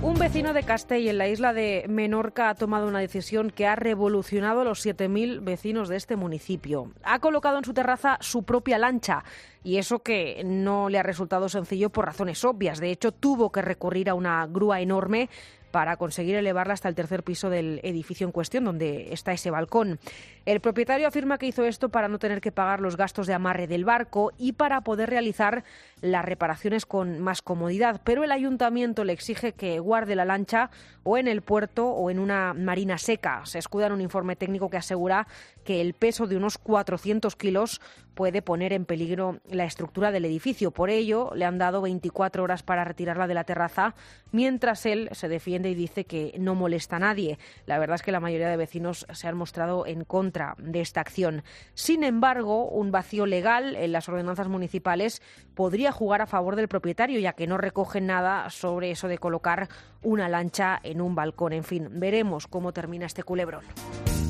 Un vecino de Castell, en la isla de Menorca, ha tomado una decisión que ha revolucionado a los 7.000 vecinos de este municipio. Ha colocado en su terraza su propia lancha, y eso que no le ha resultado sencillo por razones obvias. De hecho, tuvo que recurrir a una grúa enorme para conseguir elevarla hasta el tercer piso del edificio en cuestión, donde está ese balcón. El propietario afirma que hizo esto para no tener que pagar los gastos de amarre del barco y para poder realizar las reparaciones con más comodidad, pero el ayuntamiento le exige que guarde la lancha o en el puerto o en una marina seca. Se escuda en un informe técnico que asegura que el peso de unos 400 kilos puede poner en peligro la estructura del edificio. Por ello, le han dado 24 horas para retirarla de la terraza, mientras él se defiende y dice que no molesta a nadie. La verdad es que la mayoría de vecinos se han mostrado en contra de esta acción. Sin embargo, un vacío legal en las ordenanzas municipales podría jugar a favor del propietario, ya que no recoge nada sobre eso de colocar una lancha en un balcón. En fin, veremos cómo termina este culebrón.